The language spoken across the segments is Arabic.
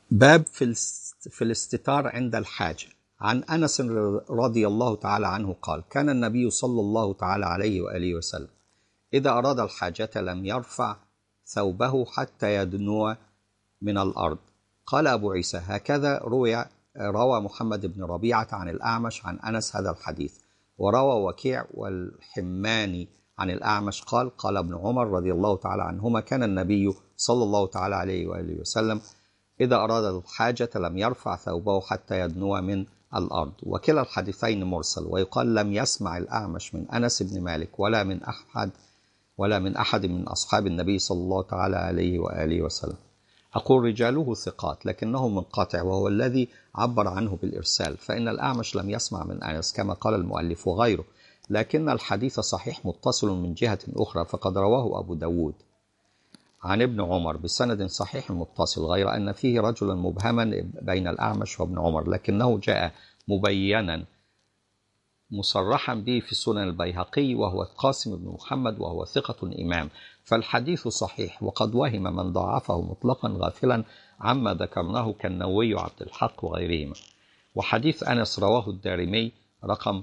باب في الاستتار عند الحاجة. عن أنس رضي الله تعالى عنه قال: كان النبي صلى الله تعالى عليه وآله وسلم إذا أراد الحاجة لم يرفع ثوبه حتى يدنو من الأرض. قال أبو عيسى: هكذا روى محمد بن ربيعة عن الأعمش عن أنس هذا الحديث. وروى وكيع والحماني عن الأعمش قال: قال ابن عمر رضي الله تعالى عنهما: كان النبي صلى الله تعالى عليه وآله وسلم إذا أراد الحاجة لم يرفع ثوبه حتى يدنو من الأرض. وكلا الحديثين مرسل. ويقال لم يسمع الأعمش من أنس بن مالك ولا من أحد من أصحاب النبي صلى الله تعالى عليه وآله وسلم. أقول رجاله ثقات لكنه منقطع، وهو الذي عبر عنه بالإرسال، فإن الأعمش لم يسمع من أنس كما قال المؤلف وغيره، لكن الحديث صحيح متصل من جهة أخرى، فقد رواه أبو داود عن ابن عمر بسند صحيح متصل، غير أن فيه رجلا مبهما بين الأعمش وابن عمر، لكنه جاء مبينا مصرحا به في سنن البيهقي، وهو القاسم بن محمد، وهو ثقة إمام، فالحديث صحيح. وقد وهم من ضعفه مطلقا غافلا عما ذكرناه كالنووي وعبد الحق وغيرهما. وحديث أنس رواه الدارمي رقم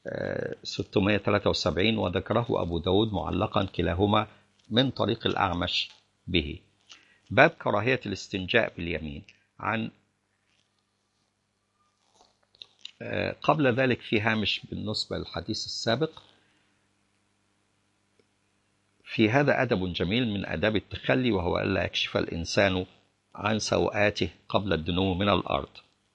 673، وذكره أبو داود معلقا، كلاهما من طريق الأعمش به. باب كراهية الاستنجاء باليمين. عن قبل ذلك في هامش بالنسبة للحديث السابق: في هذا أدب جميل من آداب التخلي، وهو ألا يكشف الإنسان عن سوآته قبل الدنو من الأرض.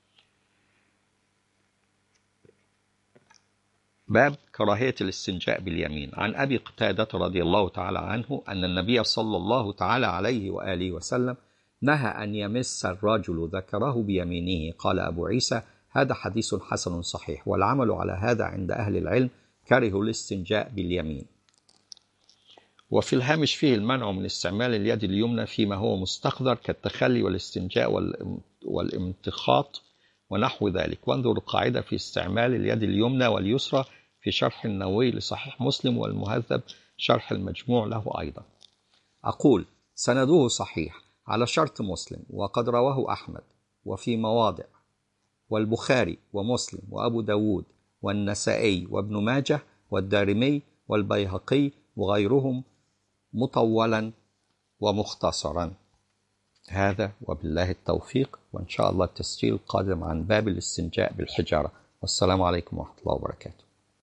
باب كراهية الاستنجاء باليمين. عن أبي قتادة رضي الله تعالى عنه أن النبي صلى الله تعالى عليه وآله وسلم نهى أن يمس الرجل ذكره بيمينه. قال أبو عيسى: هذا حديث حسن صحيح، والعمل على هذا عند أهل العلم كرهوا الاستنجاء باليمين. وفي الهامش فيه المنع من استعمال اليد اليمنى فيما هو مستقذر كالتخلي والاستنجاء والامتخاط ونحو ذلك. وانظر القاعدة في استعمال اليد اليمنى واليسرى في شرح النووي لصحيح مسلم، والمهذب شرح المجموع له أيضا. أقول سنده صحيح على شرط مسلم، وقد رواه أحمد وفي مواضع، والبخاري ومسلم وأبو داود والنسائي وابن ماجه والدارمي والبيهقي وغيرهم مطولا ومختصرا. هذا وبالله التوفيق، وإن شاء الله التسجيل القادم عن باب الاستنجاء بالحجارة. والسلام عليكم ورحمة الله وبركاته.